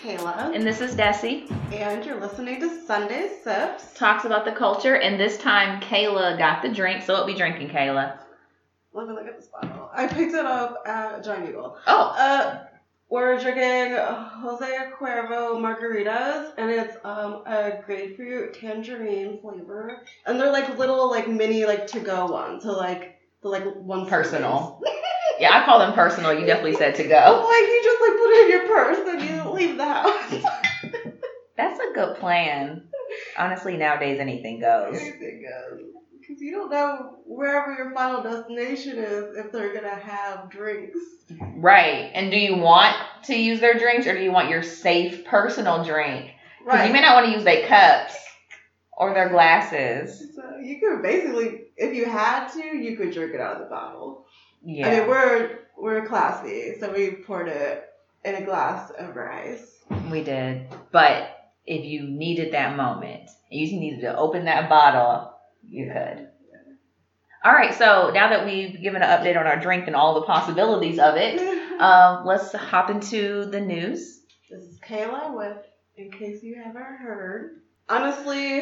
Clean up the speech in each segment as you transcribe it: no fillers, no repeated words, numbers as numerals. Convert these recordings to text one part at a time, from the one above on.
Kayla. And this is Desi. And you're listening to Sunday Sips. Talks about the culture, and this time Kayla got the drink. So what we drinking, Kayla? Let me look at this bottle. I picked it up at Giant Eagle. Oh. We're drinking Jose Cuervo margaritas, and it's a grapefruit tangerine flavor. And they're like little mini to-go ones. So one personal. Yeah, I call them personal. You definitely said to go. You just put it in your purse and you leave the house. That's a good plan. Honestly, nowadays anything goes. Anything goes. Because you don't know wherever your final destination is if they're going to have drinks. Right. And do you want to use their drinks or do you want your safe personal drink? Because you may not want to use their cups or their glasses. So you could basically, if you had to, you could drink it out of the bottle. Yeah. I mean, we're classy, so we poured it in a glass over ice. We did. But if you needed that moment, you needed to open that bottle, you could. All right, so now that we've given an update on our drink and all the possibilities of it, let's hop into the news. This is Kayla with In Case You Haven't Heard. Honestly,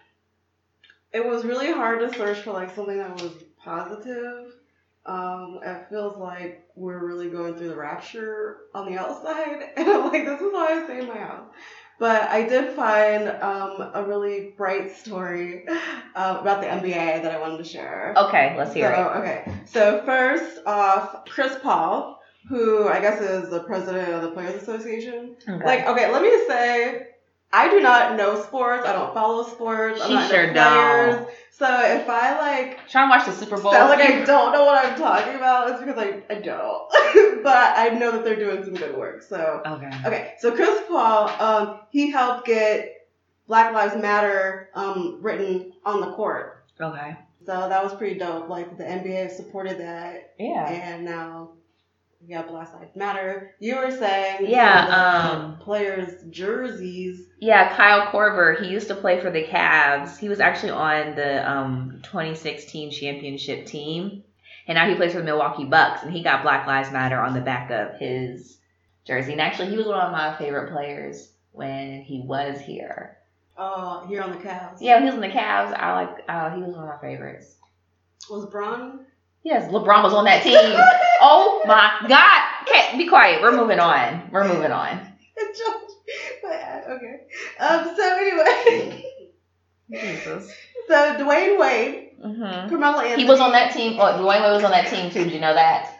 it was really hard to search for something that was positive. It feels like we're really going through the rapture on the outside, and I'm like, this is why I stay in my house. But I did find a really bright story about the NBA that I wanted to share. Okay, let's hear it. Okay, so first off, Chris Paul, who I guess is the president of the Players Association. Okay. Let me say, I do not know sports. I don't follow sports. I'm not into players. So if I trying to watch the Super Bowl. Sound like I don't know what I'm talking about, it's because I don't. But I know that they're doing some good work. So okay. So Chris Paul, he helped get Black Lives Matter written on the court. Okay. So that was pretty dope. The NBA supported that. Yeah. And now Black Lives Matter. You were saying players' jerseys. Yeah, Kyle Korver, he used to play for the Cavs. He was actually on the 2016 championship team. And now he plays for the Milwaukee Bucks. And he got Black Lives Matter on the back of his jersey. And actually, he was one of my favorite players when he was here. Oh, here on the Cavs? Yeah, when he was on the Cavs, he was one of my favorites. Was Bron? Yes, LeBron was on that team. Oh my God. Okay, be quiet. We're moving on. Okay. So anyway. Jesus. So Dwayne Wade, Carmelo Anthony. He was on that team. Oh, Dwayne Wade was on that team too. Did you know that?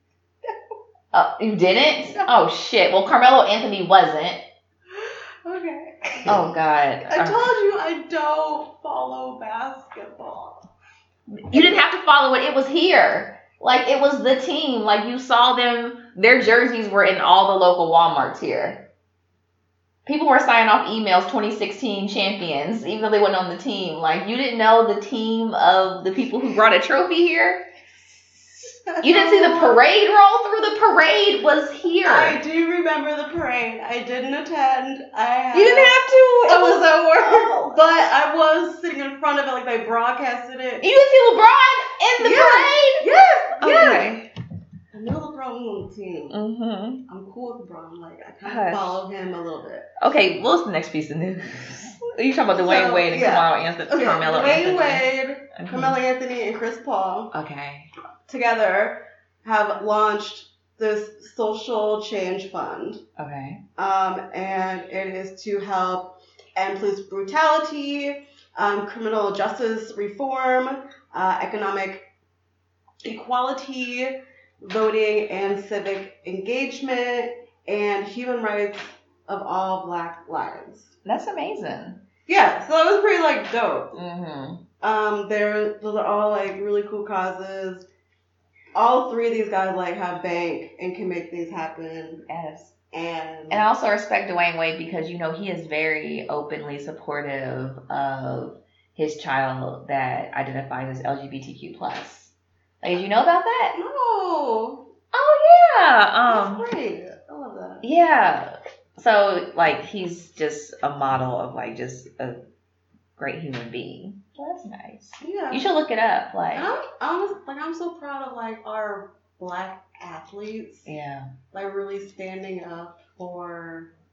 Oh, you didn't? No. Oh shit. Well, Carmelo Anthony wasn't. Okay. Oh God. I told you I don't follow basketball. You didn't have to follow it. It was here. It was the team. You saw them. Their jerseys were in all the local Walmarts here. People were signing off emails, 2016 champions, even though they weren't on the team. You didn't know the team of the people who brought a trophy here? You didn't see the parade roll through? The parade was here. I do remember the parade. I didn't attend. You didn't have to. I was at work. But I was sitting in front of it they broadcasted it. You didn't see LeBron in the parade? Yes. Okay. I know LeBron was on the team. Mm-hmm. I'm cool with LeBron. I kind of follow him a little bit. Okay, what's the next piece of news? You talking about Dwayne Wade and Carmelo Anthony? Okay, Carmelo Dwayne Wade, Carmelo Anthony, and Chris Paul. Okay. Together have launched this social change fund. Okay. And it is to help end police brutality, criminal justice reform, economic equality, voting and civic engagement, and human rights of all Black lives. That's amazing. Yeah, so that was pretty dope. Mm-hmm. Those are all really cool causes. All three of these guys have bank and can make things happen. Yes. And I also respect Dwayne Wade because he is very openly supportive of his child that identifies as LGBTQ+. Did you know about that? No. Oh yeah. That's great. I love that. Yeah. So he's just a model of just a great human being. Well, that's nice. Yeah. You should look it up. I'm so proud of our Black athletes. Yeah. Really standing up for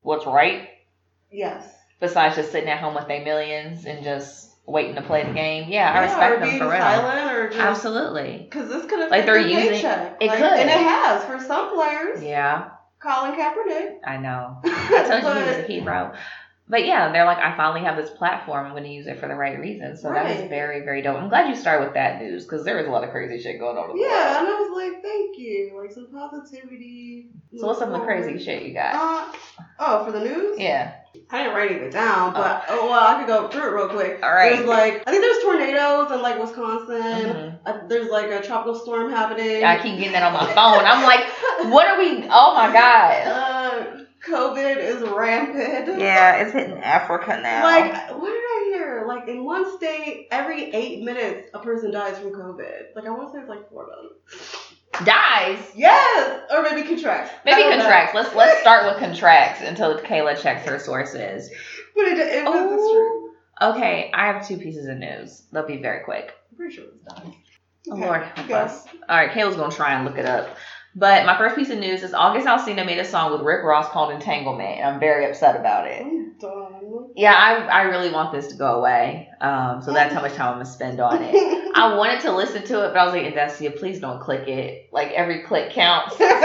what's right. Yes. Besides just sitting at home with their millions and just waiting to play the game. Yeah, I respect them for real. Silent or just, absolutely. Because this could have like they're using paycheck. It like, could. And it has for some players. Yeah. Colin Kaepernick. I know. I told you he was a hero. But yeah, they're like, I finally have this platform. I'm going to use it for the right reason. So that is very, very dope. I'm glad you started with that news because there was a lot of crazy shit going on. Yeah, and I was like, thank you. Like some positivity. So what's some of the crazy shit you got? For the news? Yeah. I didn't write anything down, but I could go through it real quick. All right. There's I think there's tornadoes in Wisconsin. Mm-hmm. There's a tropical storm happening. I keep getting that on my phone. I'm like, what are we? Oh my god. COVID is rampant. Yeah, it's hitting Africa now. What did I hear? In one state, every 8 minutes, a person dies from COVID. I want to say it's 4 of them. Dies? Yes! Or maybe contracts. Maybe contracts. Let's start with contracts until Kayla checks her sources. But it was true. Okay, I have 2 pieces of news. They'll be very quick. I'm pretty sure it's done. Okay. Lord help us. All right, Kayla's going to try and look it up. But my first piece of news is August Alsina made a song with Rick Ross called Entanglement, and I'm very upset about it. I'm done. Yeah, I really want this to go away. So that's how much time I'm going to spend on it. I wanted to listen to it, but I was like, Investia, please don't click it. Every click counts. Don't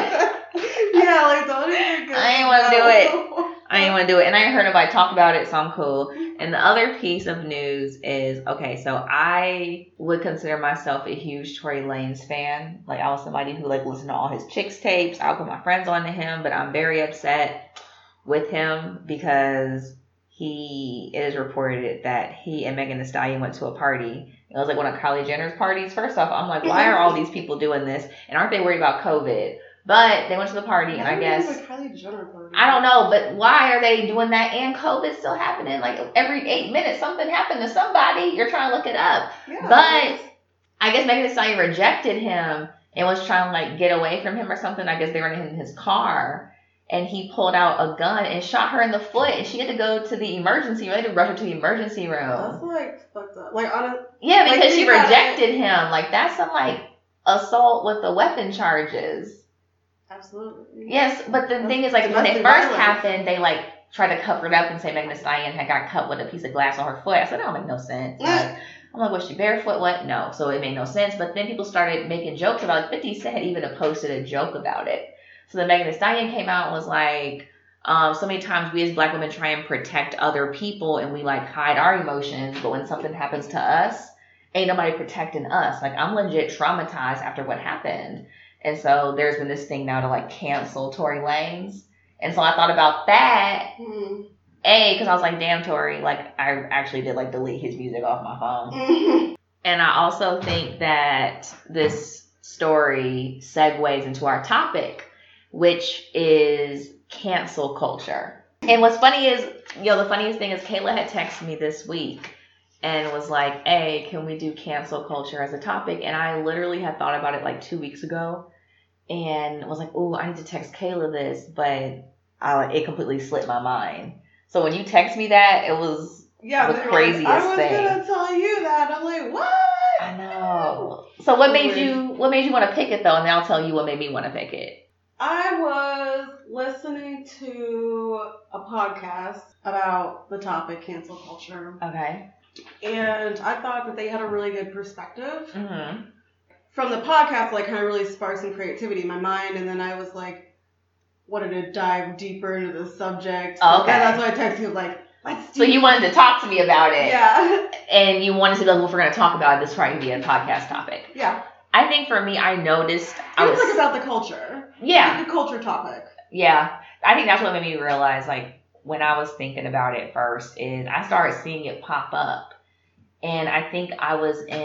even go. I ain't want to do it. I ain't want to do it. And I ain't heard nobody talk about it, so I'm cool. And the other piece of news is, okay, so I would consider myself a huge Tory Lanez fan. I was somebody who listened to all his Chicks tapes. I'll put my friends on to him, but I'm very upset with him because it is reported that he and Megan Thee Stallion went to a party. It was one of Kylie Jenner's parties. First off, I'm like, why are all these people doing this? And aren't they worried about COVID? But they went to the party, and I guess Kylie Jenner party. I don't know, but why are they doing that? And COVID's still happening. Every 8 minutes, something happened to somebody. You're trying to look it up. Yeah, but I guess Megan Thee Stallion rejected him and was trying to get away from him or something. I guess they were in his car, and he pulled out a gun and shot her in the foot, and she had to go to the emergency room. They had to rush her to the emergency room. That's fucked up. Yeah, because she rejected him. That's some assault with the weapon charges. Absolutely. Yes, but the thing is, when it first happened, they tried to cover it up and say Megan Thee Stallion had got cut with a piece of glass on her foot. I said, that don't make no sense. I'm like, was she barefoot? What? No. So it made no sense. But then people started making jokes about it. 50 Cent had even posted a joke about it. So then Megan Thee Stallion came out and was like, so many times we as black women try and protect other people and we hide our emotions, but when something happens to us, ain't nobody protecting us. I'm legit traumatized after what happened. And so there's been this thing now to cancel Tory Lanez. And so I thought about that. Because I was like, damn, Tory. I actually did delete his music off my phone. And I also think that this story segues into our topic, which is cancel culture. And what's funny is, the funniest thing is Kayla had texted me this week and was like, hey, can we do cancel culture as a topic? And I literally had thought about it 2 weeks ago and was like, oh, I need to text Kayla this, but it completely slipped my mind. So when you text me that, it was the craziest thing. I was going to tell you that. I'm like, what? I know. So what made you want to pick it though? And then I'll tell you what made me want to pick it. I was listening to a podcast about the topic cancel culture. Okay. And I thought that they had a really good perspective. Mm-hmm. From the podcast, kind of really sparked some creativity in my mind. And then I was wanted to dive deeper into the subject. Oh, okay. And that's why I texted you, let's do So you wanted to talk to me about it. Yeah. And you wanted to go, if we're going to talk about it, this will probably be a podcast topic. Yeah. I think for me, I noticed it was about the culture. Yeah. The culture topic. Yeah. I think that's what made me realize, when I was thinking about it first, is I started seeing it pop up. And I think I'm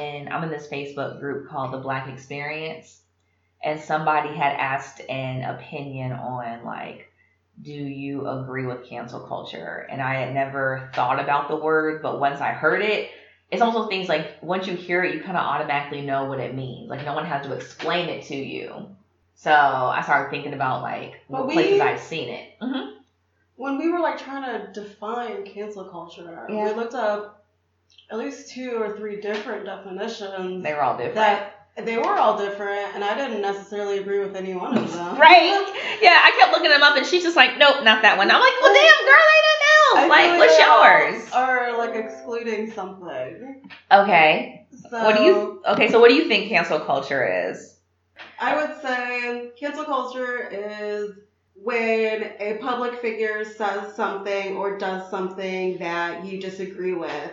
in this Facebook group called The Black Experience. And somebody had asked an opinion on, do you agree with cancel culture? And I had never thought about the word, but once I heard it, it's almost things once you hear it, you kind of automatically know what it means. No one has to explain it to you. So I started thinking about, what places I've seen it. Mm-hmm. When we were, trying to define cancel culture, we looked up at least 2 or 3 different definitions. They were all different. they were all different, and I didn't necessarily agree with any one of them. Right? Yeah, I kept looking them up, and she's just like, nope, not that one. I'm like, well, damn, girl, ain't nothing else. Like, what's yours? Or like excluding something. Okay. So, what do you think cancel culture is? I would say cancel culture is when a public figure says something or does something that you disagree with,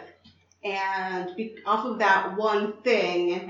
and off of that one thing,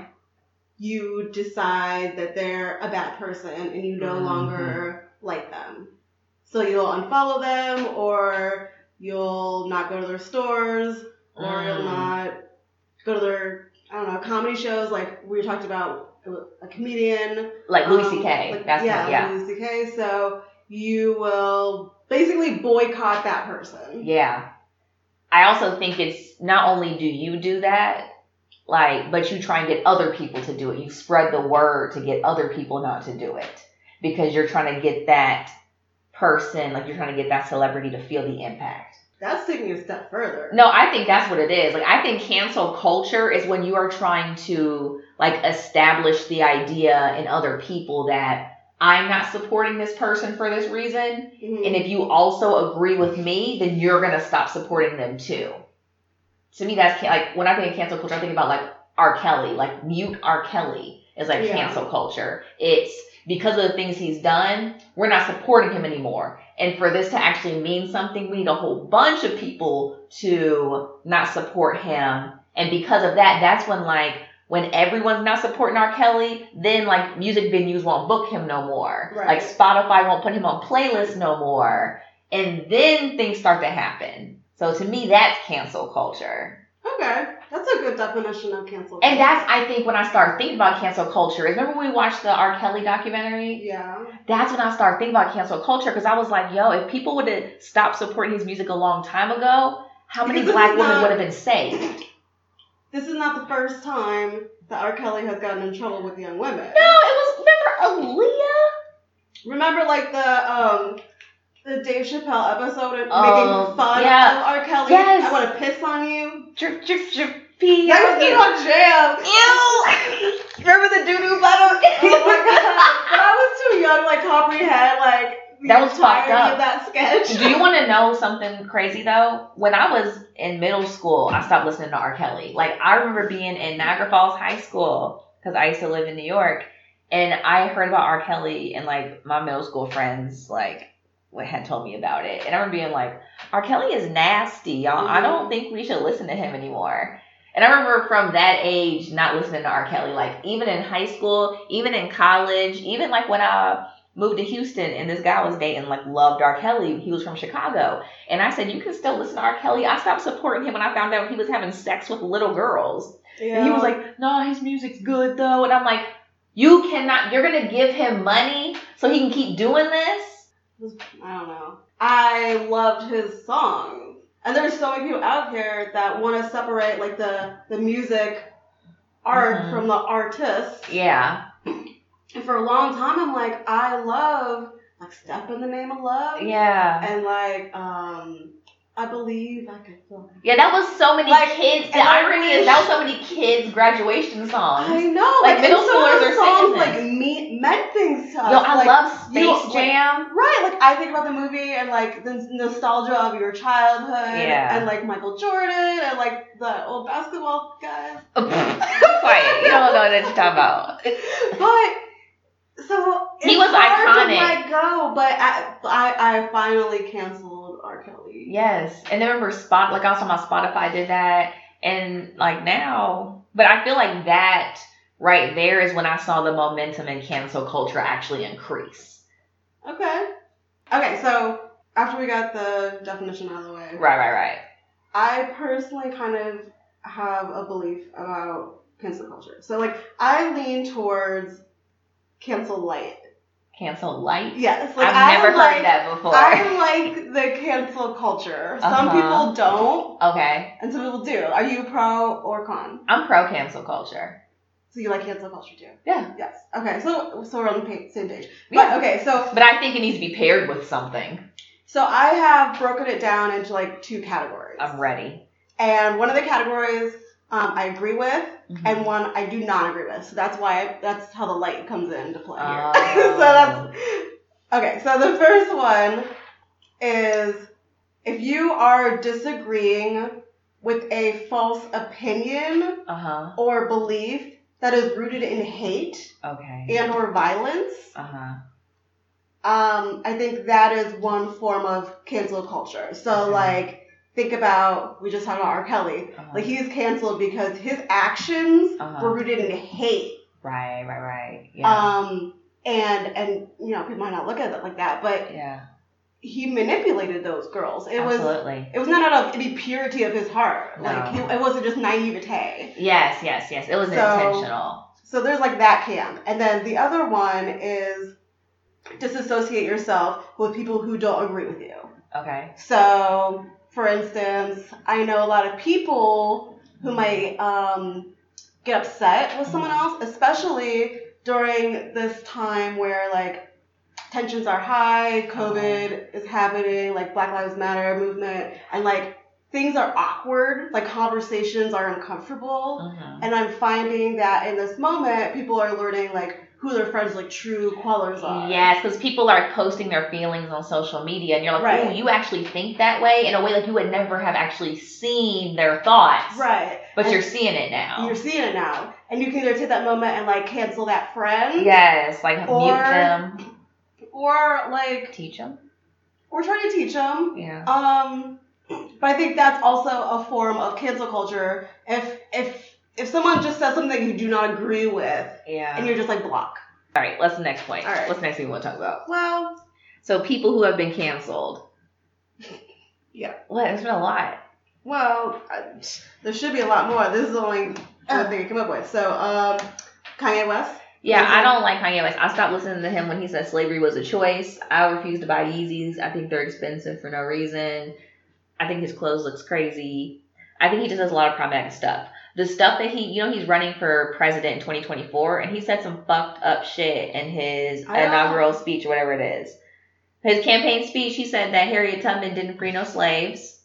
you decide that they're a bad person and you no longer like them. So you'll unfollow them, or you'll not go to their stores, or you'll not go to their, comedy shows, like we talked about a comedian. Like Louis C.K. Louis C.K. So you will basically boycott that person. Yeah. I also think it's not only do you do that, but you try and get other people to do it. You spread the word to get other people not to do it. Because you're trying to get that person, you're trying to get that celebrity to feel the impact. That's taking a step further. No, I think that's what it is. I think cancel culture is when you are trying to, establish the idea in other people that I'm not supporting this person for this reason. Mm-hmm. And if you also agree with me, then you're going to stop supporting them too. To me, that's, when I think of cancel culture, I think about, R. Kelly. Mute R. Kelly is, cancel culture. It's because of the things he's done, we're not supporting him anymore. And for this to actually mean something, we need a whole bunch of people to not support him. And because of that, that's when everyone's not supporting R. Kelly, then music venues won't book him no more. Right. Spotify won't put him on playlists no more. And then things start to happen. So to me, that's cancel culture. Okay. That's a good definition of cancel culture. And that's, I think, when I started thinking about cancel culture. Remember when we watched the R. Kelly documentary? Yeah. That's when I started thinking about cancel culture, because I was like, yo, if people would have stopped supporting his music a long time ago, how many black women would have been saved? This is not the first time that R. Kelly has gotten in trouble with young women. No, it was, remember Aaliyah? Remember, the Dave Chappelle episode of making fun of R. Kelly? Yes. I want to piss on you. Drip, drip, drip, pee. That was on Jam. Ew. Remember the doo-doo bottle? Oh my god. But I was too young to comprehend, that was fucked up. Of that sketch. Do you want to know something crazy, though? When I was in middle school, I stopped listening to R. Kelly. I remember being in Niagara Falls High School, because I used to live in New York, and I heard about R. Kelly, and, my middle school friends, had told me about it. And I remember being like, R. Kelly is nasty, y'all. Mm-hmm. I don't think we should listen to him anymore. And I remember from that age not listening to R. Kelly. Even in high school, even in college, even when I moved to Houston and this guy was dating, loved R. Kelly. He was from Chicago. And I said, you can still listen to R. Kelly. I stopped supporting him when I found out he was having sex with little girls. Yeah. And he was like, no, his music's good though. And I'm like, you're going to give him money so he can keep doing this? I don't know. I loved his songs. And there's so many people out here that want to separate the music art from the artist. Yeah. And for a long time I'm like, I love Step in the Name of Love. Yeah. And I Believe I Can Fly. Yeah, that was so many kids. The irony is that was so many kids' graduation songs. I know. Middle schoolers are singing this. Meant things to us. Yo, I love Space Jam. Right. I think about the movie and the nostalgia of your childhood. Yeah. And Michael Jordan and the old basketball guys. Quiet. You don't know what you're talking about. But so he was iconic. To let go, but I finally canceled R. Kelly. Yes, and then remember I was talking about Spotify did that, and now, but I feel like that right there is when I saw the momentum in cancel culture actually increase. Okay, so after we got the definition out of the way, right. I personally kind of have a belief about cancel culture. So I lean towards cancel light. Cancel light? Yes. I've never heard that before. I like the cancel culture. Some people don't. Okay. And some people do. Are you pro or con? I'm pro cancel culture. So you like cancel culture too? Yeah. Yes. Okay. So we're on the same page. Yeah. But I think it needs to be paired with something. So I have broken it down into 2 categories. I'm ready. And one of the categories I agree with, Mhm. and one I do not agree with. So that's how the light comes into play here. Oh. Okay, so the first one is if you are disagreeing with a false opinion or belief that is rooted in hate and or violence, I think that is one form of cancel culture. So like, think about, we just talked about R. Kelly. Like, he's canceled because his actions were rooted in hate. Right. Yeah. And you know, people might not look at it like that, but he manipulated those girls. It Absolutely. was not out of any purity of his heart. No. Like, it wasn't just naivete. Yes. It was intentional. So there's like that camp. And then the other one is disassociate yourself with people who don't agree with you. Okay. So, for instance, I know a lot of people who might get upset with someone else, especially during this time where, like, tensions are high, COVID is happening, like, Black Lives Matter movement, and, like, things are awkward, like, conversations are uncomfortable, and I'm finding that in this moment, people are learning, like, who their friends' like true callers are. Yes, because people are posting their feelings on social media, and you're like, oh, you actually think that way in a way like you would never have actually seen their thoughts. Right. But you're seeing it now. You're seeing it now, and you can either take that moment and like cancel that friend. Yes, like mute them. Or like teach them. Or try to teach them. Yeah. But I think that's also a form of cancel culture. If someone just says something you do not agree with, and you're just like block. All right, what's the next point? All right. What's the next thing we want to talk about? Well, so people who have been canceled. Yeah. What? There's been a lot. Well, there should be a lot more. This is the only thing I came up with. So, Kanye West. Yeah, I don't like Kanye West. I stopped listening to him when he said slavery was a choice. I refuse to buy Yeezys. I think they're expensive for no reason. I think his clothes looks crazy. I think he just does a lot of problematic stuff. The stuff that he's running for president in 2024, and he said some fucked up shit in his inaugural speech or whatever it is. His campaign speech, he said that Harriet Tubman didn't free no slaves.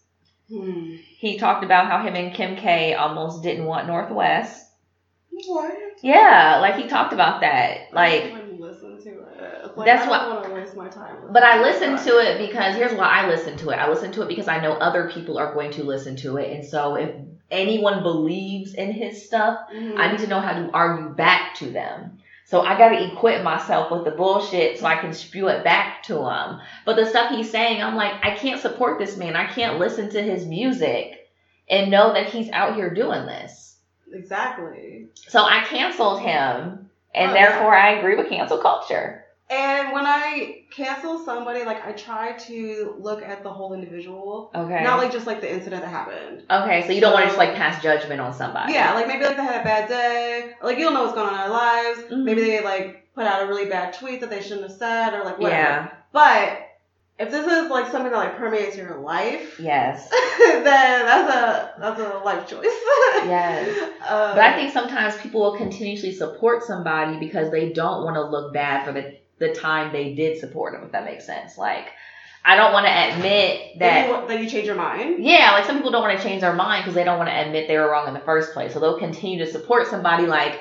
He talked about how him and Kim K almost didn't want Northwest. What? Yeah, like he talked about that. Like, I didn't listen to it. Like, that's I what. don't want to waste my time. But I listened to it because here's why I listened to it. I listened to it because I know other people are going to listen to it, and so if anyone believes in his stuff, I need to know how to argue back to them. So I got to equip myself with the bullshit so I can spew it back to him. But the stuff he's saying, I'm like, I can't support this man. I can't listen to his music and know that he's out here doing this. Exactly. So I canceled him, and therefore I agree with cancel culture. And when I cancel somebody, like, I try to look at the whole individual. Okay. Not, like, just, like, the incident that happened. Okay, so you don't want to just, like, pass judgment on somebody. Yeah, like, maybe, like, they had a bad day. Or, like, you don't know what's going on in their lives. Maybe they, like, put out a really bad tweet that they shouldn't have said, or, like, whatever. Yeah. But if this is, like, something that, like, permeates your life. Yes. then that's a life choice. Yes. But I think sometimes people will continuously support somebody because they don't want to look bad for the time they did support them, if that makes sense. Like, I don't want to admit that you change your mind. Yeah, like some people don't want to change their mind because they don't want to admit they were wrong in the first place. So they'll continue to support somebody. Like,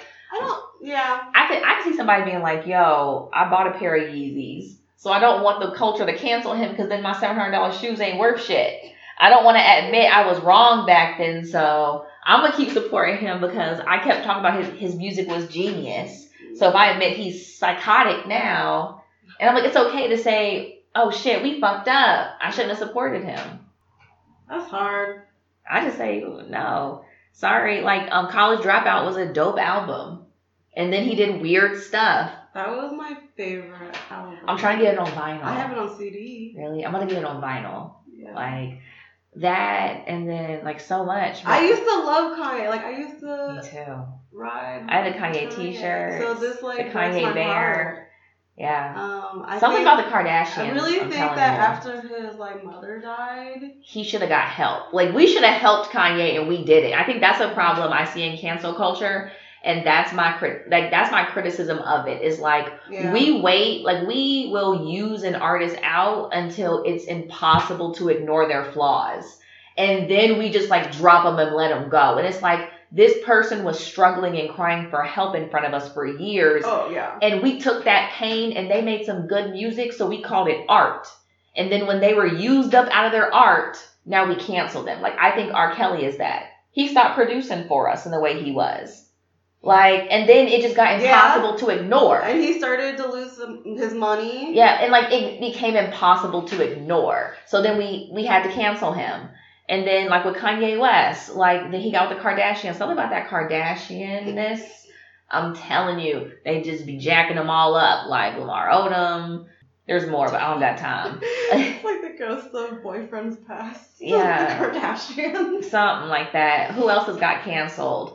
I can see somebody being like, yo, I bought a pair of Yeezys, so I don't want the culture to cancel him because then my $700 shoes ain't worth shit. I don't want to admit I was wrong back then, so I'm gonna keep supporting him because I kept talking about his music was genius. So if I admit he's psychotic now, and I'm like, it's okay to say, oh shit, we fucked up. I shouldn't have supported him. That's hard. I just say, no. Sorry. Like, College Dropout was a dope album. And then he did weird stuff. That was my favorite album. I'm trying to get it on vinyl. I have it on CD. Really? I'm going to get it on vinyl. Yeah. Like, that, and then, like, so much. I used to love Kanye. Like, I used to... Me too. Ride. I had a Kanye t-shirt. So this, like, the Kanye bear. Heart. Yeah. Something about the Kardashians. I really think that after his, like, mother died... He should have got help. Like, we should have helped Kanye, and we did it. I think that's a problem I see in cancel culture. And that's my criticism of it, is like, we wait, like, we will use an artist out until it's impossible to ignore their flaws. And then we just, like, drop them and let them go. And it's like, this person was struggling and crying for help in front of us for years. Oh, yeah. And we took that pain and they made some good music, so we called it art. And then when they were used up out of their art, now we cancel them. Like, I think R. Kelly is that. He stopped producing for us in the way he was. Like, and then it just got impossible to ignore. And he started to lose his money. Yeah, and like it became impossible to ignore. So then we had to cancel him. And then like with Kanye West, like then he got with the Kardashians. Something about that Kardashian-ness, I'm telling you, they just be jacking them all up. Like Lamar Odom. There's more, but I don't got time. It's like the ghosts of boyfriends past. Yeah. The Kardashians. Something like that. Who else has got canceled?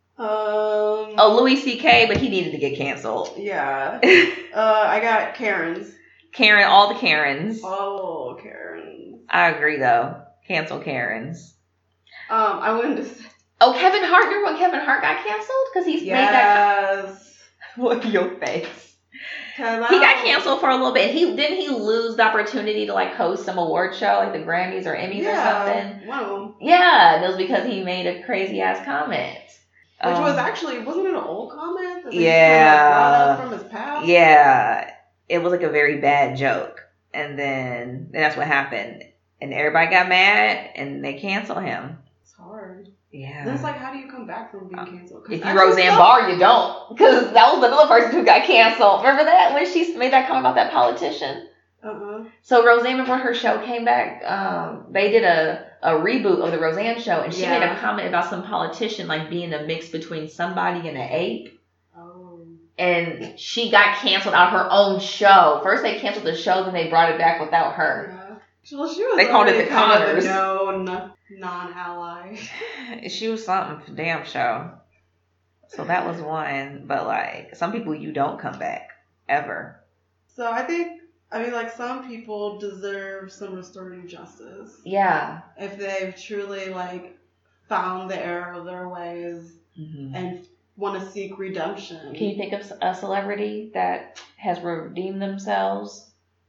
Louis C.K., but he needed to get canceled. Yeah. I got Karens. Karen, all the Karens. Oh, Karens. I agree, though. Cancel Karens. I wanted to say... Oh, Kevin Hart. Remember when Kevin Hart got canceled? Because he's made that... Yes. What your face? He got canceled for a little bit. Didn't he lose the opportunity to like host some award show, like the Grammys or Emmys or something? One of them. Yeah, and it was because he made a crazy ass comment. Which was actually, wasn't it an old comment? That Yeah. brought up from his past? Yeah. It was like a very bad joke. And then that's what happened. And everybody got mad and they canceled him. It's hard. Yeah. And it's like, how do you come back from being canceled? If you Roseanne Barr, you don't. Because that was another person who got canceled. Remember that? When she made that comment about that politician? So Roseanne, before her show came back, they did a reboot of the Roseanne show, and she made a comment about some politician like being a mix between somebody and an ape. Oh. And she got canceled out of her own show. First they canceled the show, then they brought it back without her. Yeah. Well, she was they called it the Connors. Known non-ally. She was something for damn show. So that was one. But like some people, you don't come back ever. So I mean, like, some people deserve some restorative justice. Yeah. If they've truly, like, found the error of their ways and want to seek redemption. Can you think of a celebrity that has redeemed themselves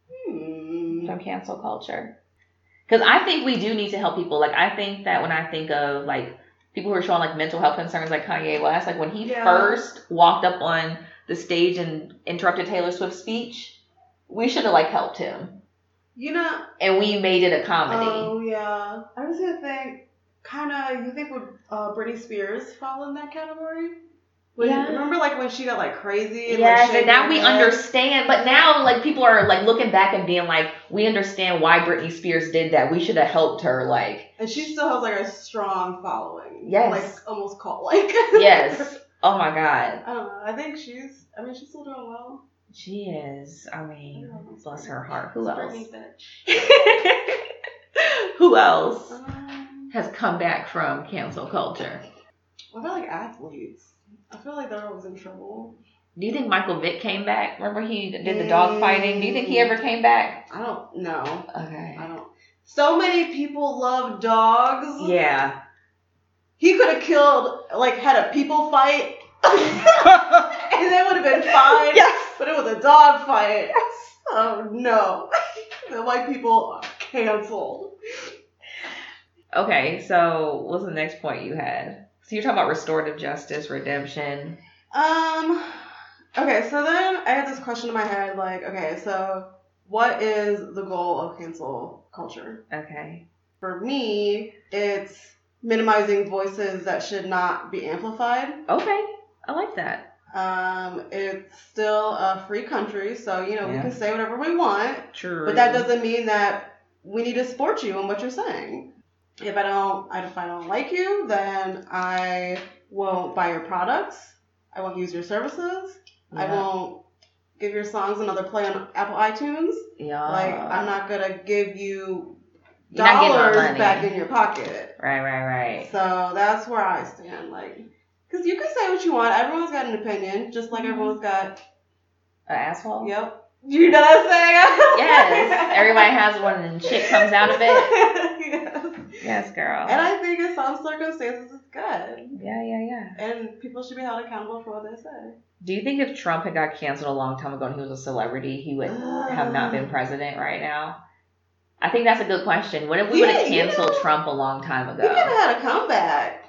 from cancel culture? Because I think we do need to help people. Like, I think that when I think of, like, people who are showing, like, mental health concerns like Kanye West, like, when he first walked up on the stage and interrupted Taylor Swift's speech, we should have, like, helped him. You know. And we made it a comedy. Oh, yeah. I was going to think, you think would Britney Spears fall in that category? Remember, like, when she got, like, crazy? And, yes, and now we understand. But now, like, people are, like, looking back and being like, we understand why Britney Spears did that. We should have helped her, like. And she still has, like, a strong following. Yes. Like, almost cult-like. Yes. Oh, my God. I don't know. I think she's still doing well. She is. I mean, bless her heart. Who else? Who else has come back from cancel culture? I feel like athletes. I feel like they're always in trouble. Do you think Michael Vick came back? Remember he did the dog fighting? Do you think he ever came back? I don't know. Okay. I don't. So many people love dogs. Yeah. He could have killed, like, had a people fight. And they would have been fine. Yes. But it was a dog fight. Yes. Oh, no. The white people are canceled. Okay, so what's the next point you had? So you're talking about restorative justice, redemption. Okay, so then I had this question in my head, like, okay, so what is the goal of cancel culture? Okay. For me, it's minimizing voices that should not be amplified. Okay, I like that. It's still a free country, so, we can say whatever we want. True. But that doesn't mean that we need to support you in what you're saying. If I don't like you, then I won't buy your products. I won't use your services. Yeah. I won't give your songs another play on Apple iTunes. Yeah. Like, I'm not gonna give you dollars back in your pocket. Right. So that's where I stand. Like, because you can say what you want. Everyone's got an opinion, just like everyone's got an asshole. Yep. You know what I'm saying? Yes. Everybody has one and shit comes out of it. Yes. Yes, girl. And I think in some circumstances it's good. Yeah. And people should be held accountable for what they say. Do you think if Trump had got canceled a long time ago and he was a celebrity, he would have not been president right now? I think that's a good question. What if we would have canceled Trump a long time ago? He could have had a comeback.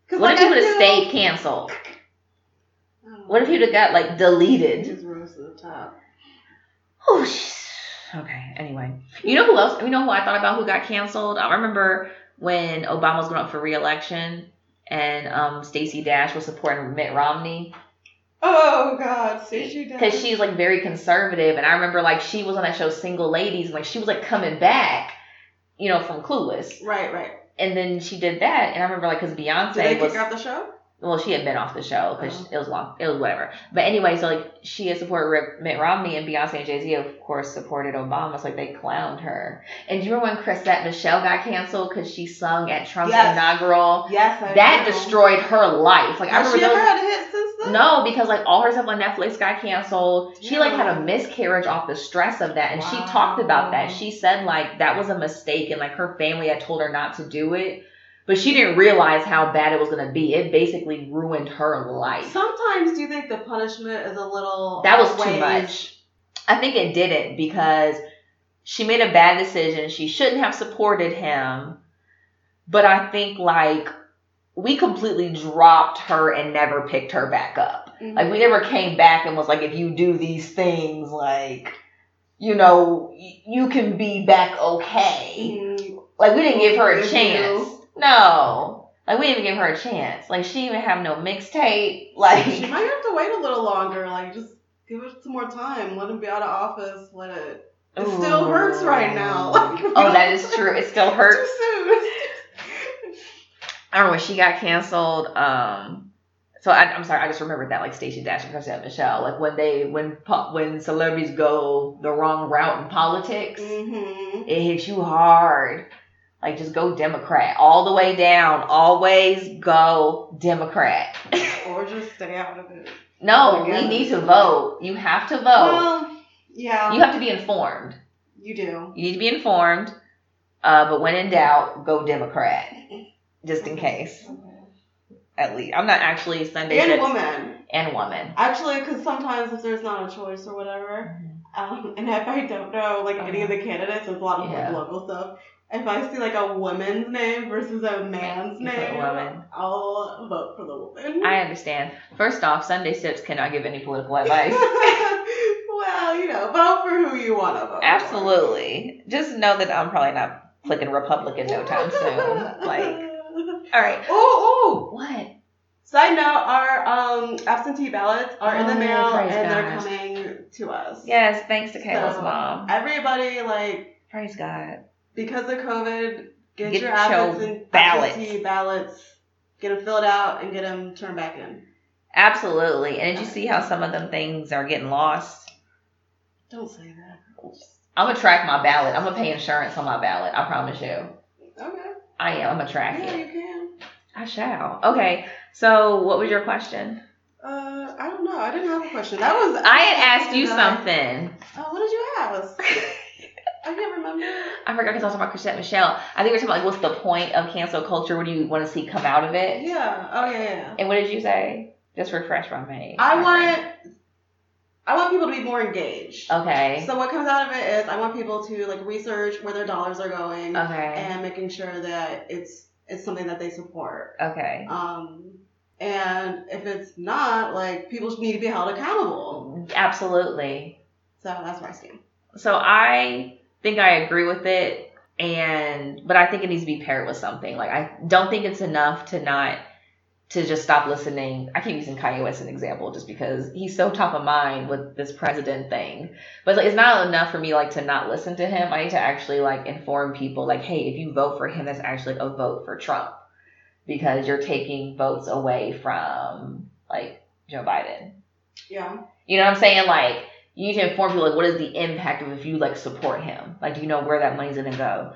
What if he would have stayed canceled? What if he would have got like deleted? Just rose to the top. Oh, okay. Anyway, you know who else? You know who I thought about who got canceled? I remember when Obama was going up for re-election and Stacey Dash was supporting Mitt Romney. Oh God, Stacey Dash. Because she's like very conservative, and I remember like she was on that show Single Ladies, and like she was like coming back, you know, from Clueless. Right. And then she did that, and I remember like because Beyonce Did they kick her off the show? Well, she had been off the show because it was whatever. But anyway, so like she had supported Mitt Romney, and Beyonce and Jay-Z of course supported Obama. So like they clowned her. And do you remember when Chrisette Michele got canceled because she sung at Trump's inaugural? Yes, that destroyed her life. Like Has I remember she ever had a hit since then? No, because like all her stuff on Netflix got canceled. Yeah. She like had a miscarriage off the stress of that, and she talked about that. She said like that was a mistake, and like her family had told her not to do it. But she didn't realize how bad it was going to be. It basically ruined her life. Sometimes do you think the punishment is a little... That was too much. I think it didn't because she made a bad decision. She shouldn't have supported him. But I think like we completely dropped her and never picked her back up. Mm-hmm. Like we never came back and was like, if you do these things, like, you know, you can be back okay. Mm-hmm. Like we didn't give her a chance. No. Like, we didn't even give her a chance. Like, she didn't even have no mixtape. Like, she might have to wait a little longer. Like, just give it some more time. let him be out of office. Let it... It still hurts right now. Like, oh, that is true. It still hurts. Too soon. I remember when she got canceled. So I'm sorry, I just remembered that, like Stacey Dash and Chrisette Michele, like when celebrities go the wrong route in politics, it hits you hard. Like, just go Democrat. All the way down. Always go Democrat. Or just stay out of it. No, we need to vote. You have to vote. Well, yeah. You have to be informed. You do. You need to be informed. But when in doubt, go Democrat. Just in case. At least. I'm not actually Sunday. And woman. And woman. Actually, because sometimes if there's not a choice or whatever, and if I don't know, like, any of the candidates, there's a lot of like, local stuff. If I see like a woman's name versus a man's name, I'll vote for the woman. I understand. First off, Sunday Sips cannot give any political advice. Well, you know, vote for who you want to vote Absolutely. For. Just know that I'm probably not clicking Republican no time soon. Like, all right. Oh, what? Side note, our absentee ballots are in the mail and they're coming to us. Yes, thanks to Kayla's mom. Everybody, like... Praise God. Because of COVID, get your absentee ballots, get them filled out, and get them turned back in. Absolutely. And did you see how some of them things are getting lost? Don't say that. I'm going to track my ballot. I'm going to pay insurance on my ballot. I promise you. Okay. I am. I'm going to track it. Yeah, you can. I shall. Okay. So, what was your question? I don't know. I didn't have a question. I had asked you something. Oh, what did you ask? I can't remember. I forgot because I was talking about Chrisette Michele. I think we were talking about, like, what's the point of cancel culture? What do you want to see come out of it? Yeah. Oh, yeah. And what did you say? Just refresh my memory. I want people to be more engaged. Okay. So what comes out of it is I want people to, like, research where their dollars are going. Okay. And making sure that it's something that they support. Okay. And if it's not, like, people need to be held accountable. Absolutely. So that's what I stand. So I think I agree with it, but I think it needs to be paired with something. Like, I don't think it's enough to just stop listening. I keep using Kanye West as an example just because he's so top of mind with this president thing. But like, it's not enough for me, like, to not listen to him. I need to actually, like, inform people, like, hey, if you vote for him, that's actually a vote for Trump. Because you're taking votes away from, like, Joe Biden. Yeah. You know what I'm saying? Like, you need to inform people, like, what is the impact of if you, like, support him? Like, do you know where that money's going to go?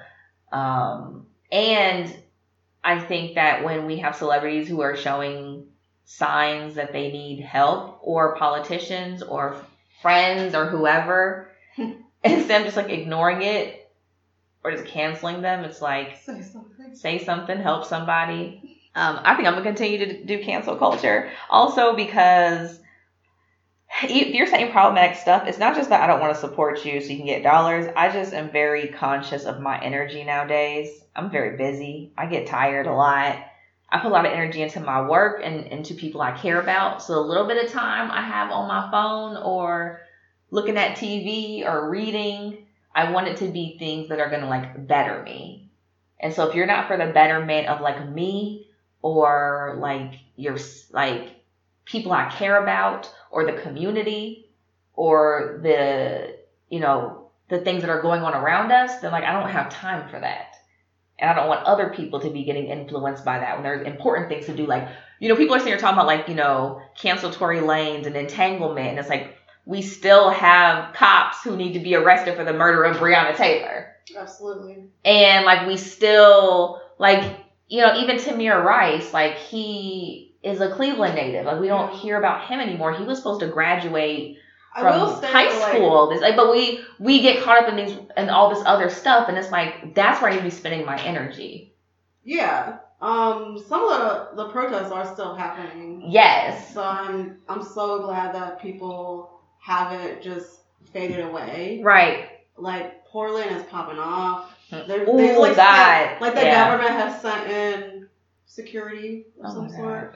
And I think that when we have celebrities who are showing signs that they need help, or politicians or friends or whoever, instead of just, like, ignoring it or just canceling them, it's like, say something, help somebody. I think I'm going to continue to do cancel culture. Also because if you're saying problematic stuff, it's not just that I don't want to support you so you can get dollars. I just am very conscious of my energy nowadays. I'm very busy. I get tired a lot. I put a lot of energy into my work and into people I care about. So a little bit of time I have on my phone or looking at TV or reading, I want it to be things that are going to like better me. And so if you're not for the betterment of like me or like your like people I care about or the community or the, you know, the things that are going on around us, then like I don't have time for that. And I don't want other people to be getting influenced by that when there's important things to do. Like, you know, people are sitting here talking about like, you know, cancel Tory Lanez and entanglement. And it's like, we still have cops who need to be arrested for the murder of Breonna Taylor. Absolutely. And like, we still like, you know, even Tamir Rice, like he is a Cleveland native. Like we don't hear about him anymore. He was supposed to graduate from high school, but we get caught up in these and all this other stuff, and it's like that's where I need to be spending my energy. Yeah, some of the protests are still happening. Yes. So I'm so glad that people haven't just faded away. Right. Like Portland is popping off. God. The government has sent in security of some sort.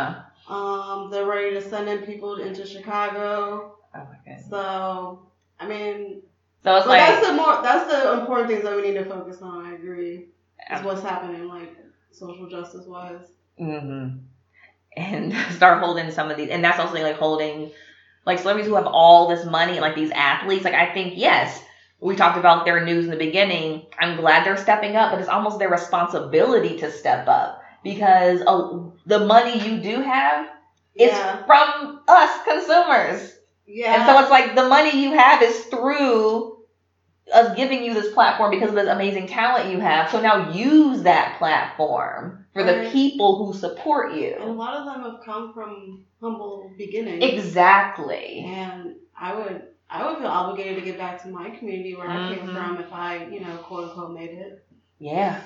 They're ready to send in people into Chicago. Oh my goodness. So, I mean, so it's like that's the important things that we need to focus on. I agree. Is what's happening, like social justice wise. Mm-hmm. And start holding some of these, and that's also like holding like celebrities who have all this money, like these athletes. Like I think yes, we talked about their news in the beginning. I'm glad they're stepping up, but it's almost their responsibility to step up because the money you do have is from us consumers. Yeah. And so it's like the money you have is through us giving you this platform because of this amazing talent you have. So now use that platform for the people who support you. And a lot of them have come from humble beginnings. Exactly. And I would feel obligated to give back to my community where I came from if I, you know, quote unquote made it. Yeah.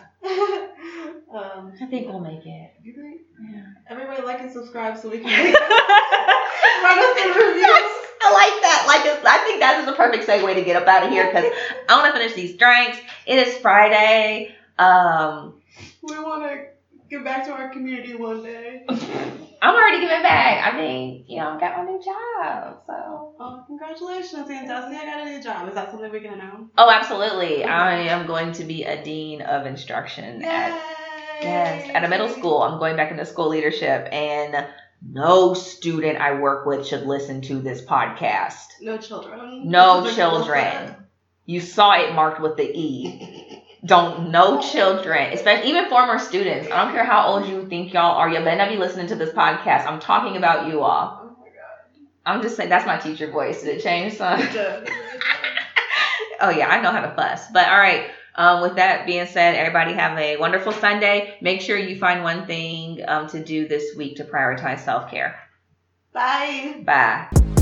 I think we'll make it. You think? Yeah. Everybody like and subscribe so we can write us the reviews. I like that. Like, I think that is the perfect segue to get up out of here because I want to finish these drinks. It is Friday. We want to give back to our community one day. I'm already giving back. I mean, you know, I got my new job, so. Oh, congratulations, Aunt Dusty. I got a new job. Is that something we can announce? Oh, absolutely. I am going to be a dean of instruction at a middle school. I'm going back into school leadership, and no student I work with should listen to this podcast. No children. No children. You saw it marked with the E. No children, especially even former students. I don't care how old you think y'all are. You better not be listening to this podcast. I'm talking about you all. Oh my God. I'm just saying, that's my teacher voice. Did it change, son? Oh yeah, I know how to fuss. But all right. With that being said, everybody have a wonderful Sunday. Make sure you find one thing to do this week to prioritize self-care. Bye. Bye.